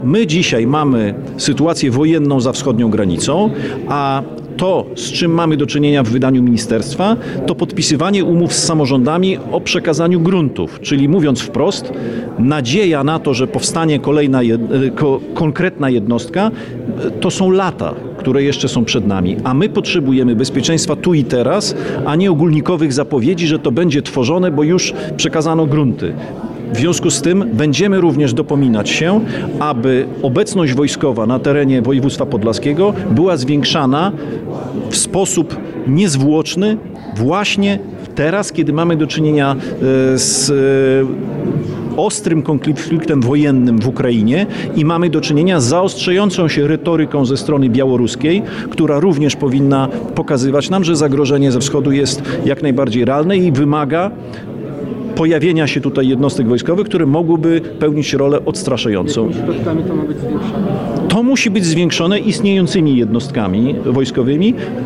My dzisiaj mamy sytuację wojenną za wschodnią granicą, a to, z czym mamy do czynienia w wydaniu ministerstwa, to podpisywanie umów z samorządami o przekazaniu gruntów. Czyli mówiąc wprost, nadzieja na to, że powstanie kolejna konkretna jednostka, to są lata, które jeszcze są przed nami. A my potrzebujemy bezpieczeństwa tu i teraz, a nie ogólnikowych zapowiedzi, że to będzie tworzone, bo już przekazano grunty. W związku z tym będziemy również dopominać się, aby obecność wojskowa na terenie województwa podlaskiego była zwiększana w sposób niezwłoczny właśnie teraz, kiedy mamy do czynienia z ostrym konfliktem wojennym w Ukrainie i mamy do czynienia z zaostrzającą się retoryką ze strony białoruskiej, która również powinna pokazywać nam, że zagrożenie ze wschodu jest jak najbardziej realne i wymaga pojawienia się tutaj jednostek wojskowych, które mogłyby pełnić rolę odstraszającą. Jakimi środkami to ma być zwiększone? To musi być zwiększone istniejącymi jednostkami wojskowymi.